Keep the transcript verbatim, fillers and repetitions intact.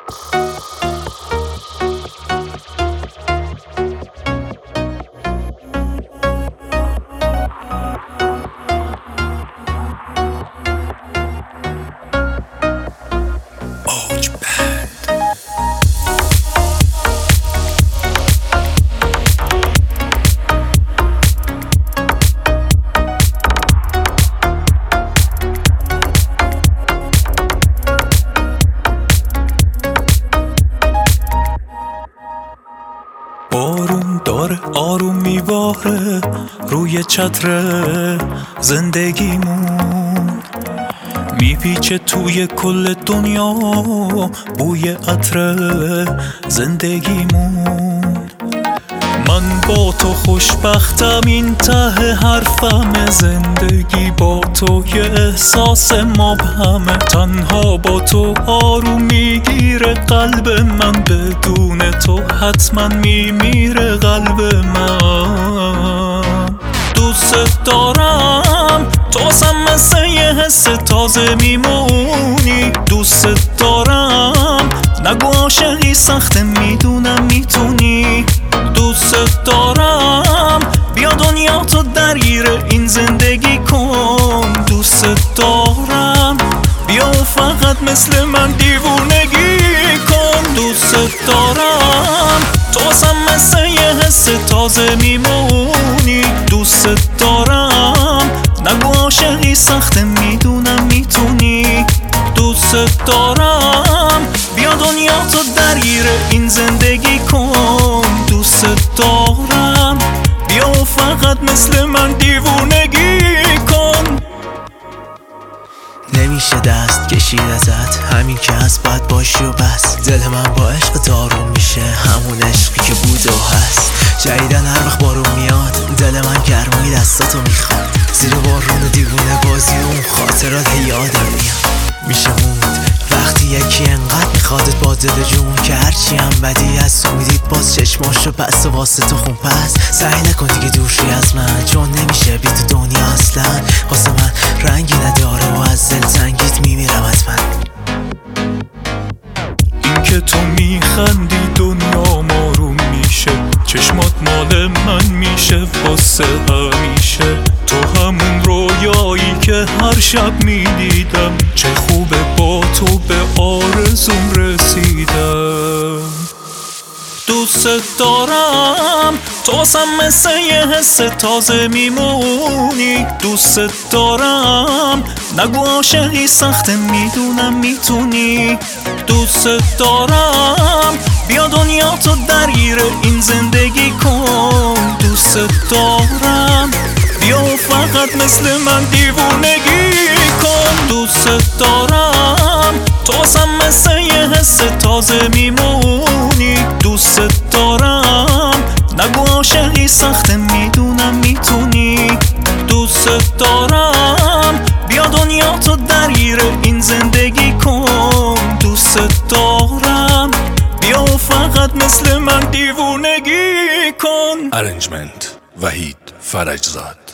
بارون داره آروم میباره روی چتر زندگیمون، میپیچه توی کل دنیا بوی عطر زندگیمون. من با تو خوشبختم، این ته حرفم، زندگی با تو یه احساس مبهمه. تنها با تو آروم میگیره قلب من، بدون تو حتما میمیره قلب من. دوست دارم تو اصلا مثل یه حس تازه میمونی. دوست دارم نگو عاشقی سخته، میدونم میتونی. دوست دارم بیا دنیا تو درگیر این زندگی کن. دوست دارم بیا فقط مثل من دیوونگی کن. دوست دارم تو اصلا مثل یه حس تازه میمونی. دوست دارم نگو عاشقی سخته، میدونم میتونی. دوست دارم بیا دنیا تو درگیر این زندگی کن. دوست دارم بیا فقط مثل من دیوونگی کن. نمیشه دست کشید ازت، همین که هست باید باشی و بس. دل من با عشق دارون میشه، همون عشقی که بود و هست. جدیدن هر وقت بارون میاد دل من گرمای دستاتو میخواد. زیر بارون دیوونه بازی اون خاطرات یادم میاد. میشه موند وقتی یکی انقدر میخوادت با دل جون که هرچی هم بدی از تو میدید باز چشماشو بس و واسه تو خون پس. سعی نکن دیگه دور شی از من، چون نمیشه بی تو دنیا اصلا. واسه من رنگی نداره و از دل تنگیت میمیرم حتما. این که تو میخندی دنیا آروم میشه، چشمات مال من میشه واسه همیشه. تو همون رویایی که هر شب میدیدم، چه خوبه با تو به آرزوم رسیدم. دوست دارم تو اصلا مثل یه حس تازه میمونی. دوست دارم نگو عاشقی سخته، میدونم میتونی. دوست دارم بیا دنیا تو درگیر این زندگی کن. دوست دارم بیا فقط مثل من دیوونگی کن. دوست دارم تو اصلا مثل یه حس تازه میمونی. دوست دارم نگو عاشقی سخته، میدونم میتونی. دوست دارم بیا دنیا تو درگیر این زندگی کن. دوست دارم بیا فقط مثل من دیوونگی کن. ارنجمنت وحید فرجزاد.